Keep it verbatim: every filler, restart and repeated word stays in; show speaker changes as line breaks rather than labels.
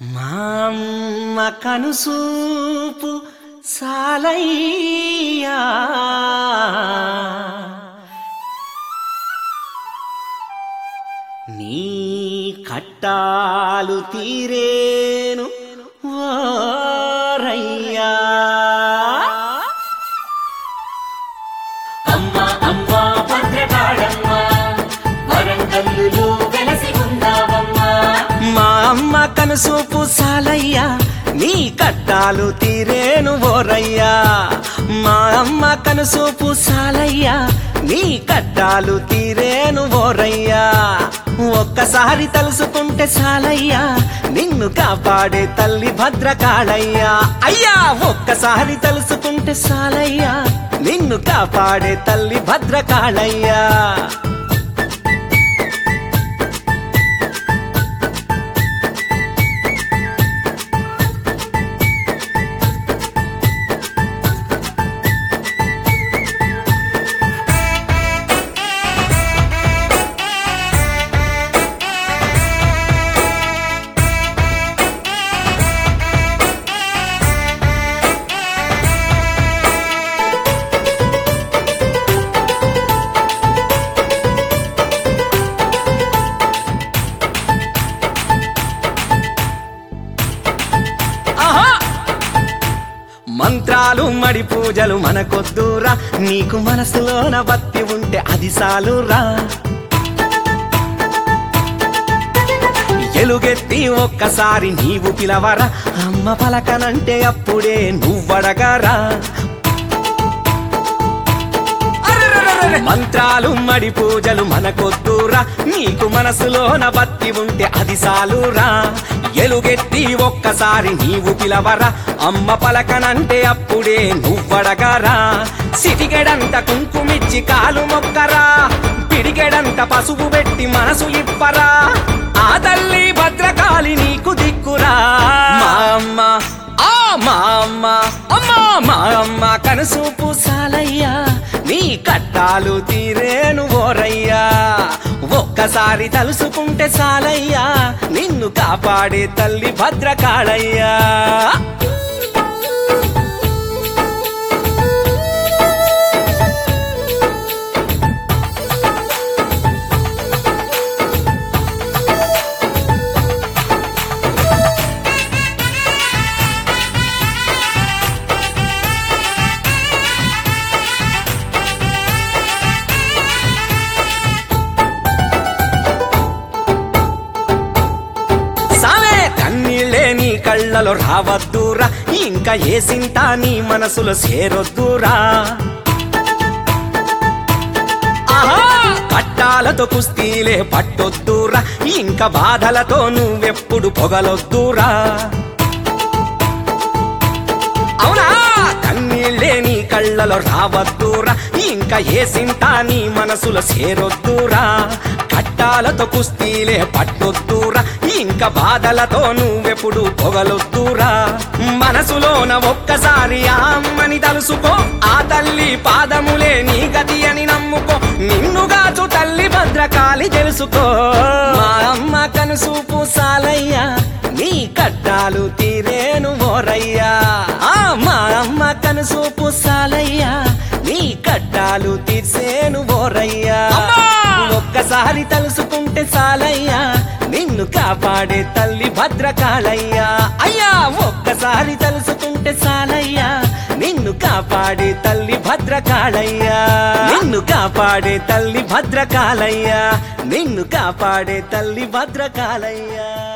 మా అమ్మ కనుసూపు సాలయ్యా నీ కట్టాలు తీరేను ఓరయ్యా.
అమ్మా అమ్మా భద్రకాళమ్మా వరంగల్లులో వెలసి ఉన్నావమ్మా.
మా అమ్మ కనుసూపు సాలయ్యా నీ కట్టాలు తీరేను ఓరయ్యా. మా అమ్మ కనుసూపు సాలయ్యా నీ కట్టాలు తీరేను ఓరయ్యా. ఒక్కసారి తలుసుకుంటే సాలయ్యా నిన్ను కాపాడే తల్లి భద్రకాళయ్యా. అయ్యా ఒక్కసారి తలుసుకుంటే సాలయ్యా నిన్ను కాపాడే తల్లి భద్రకాళయ్యా. మంత్రాలు మడి పూజలు మనకొద్దురా, నీకు మనసులోన భక్తి ఉంటే అది సాలురా. ఎలుగెత్తి ఒక్కసారి నీవు పిలవరా, అమ్మ పలకనంటే అప్పుడే నువ్వడగరా. మంత్రాలు మడి పూజలు మనకొద్దురా, నీకు మనసులోన భక్తి ఉంటే అది సాలురా. ఎలుగెత్తి ఒక్కసారి నీవు పిలవరా, అమ్మ పలకనంటే అప్పుడే నువ్వడగరా. సిటికెడంత కుంకుమిచ్చి కాలు మొక్కరా, పిడికెడంత పసుపు పెట్టి మనసు ఇప్పరా. ఆ తల్లి భద్రకాళి నీకు దిక్కురా. మా అమ్మ ఆ మా అమ్మ అమ్మా మా అమ్మ కనుసూపు సాలయ్యా నీ కట్టాలు తీరేను ఓరయ్యా. ఒక్కసారి తలుసుకుంటే సాలయ్యా నిన్ను కాపాడే తల్లి భద్రకాళయ్యా. కన్నీళ్ళే నీ కళ్ళలో రావద్దురా, ఇంకా ఏ సింత నీ మనసులో చేరొద్దురా. ఆహా కట్టాలతో కుస్తీలే పట్టొద్దురా, ఇంకా బాధలతో నువ్వెప్పుడు పొగలొద్దురా. అవునా కన్నీళ్ళే నీ కళ్ళలో రావద్దురా, ఇంకా ఏ సింత నీ మనసులో చేరొద్దురా. కట్టాలతో కుస్తీలే పట్టొద్దురా, ఇంకా బాధలతో నువ్వెప్పుడు పొగలొద్దురా. మనసులోన ఒక్కసారి ఆ అమ్మని తలుసుకో, ఆ తల్లి పాదములే నీ గతి అని నమ్ముకో. నిన్నుగాచు తల్లి భద్రకాళి తెలుసుకో. మా అమ్మ కనుసూపు సాలయ్యా నీ కట్టాలు తీరేను ఓరయ్యా. ఆ మా అమ్మ కనుసూపు సాలయ్యా నీ కట్టాలు తీర్సేను ఓరయ్యా. ఒక్కసారి తలుసుకుంటే సాలయ్యా నిన్ను కాపాడే తల్లి భద్రకాళయ్యా. అయ్యా ఒక్కసారి తలుసుకుంటే సాలయ్యా నిన్ను కాపాడే తల్లి భద్రకాళయ్యా. నిన్ను కాపాడే తల్లి భద్రకాళయ్యా. నిన్ను కాపాడే తల్లి భద్రకాళయ్యా.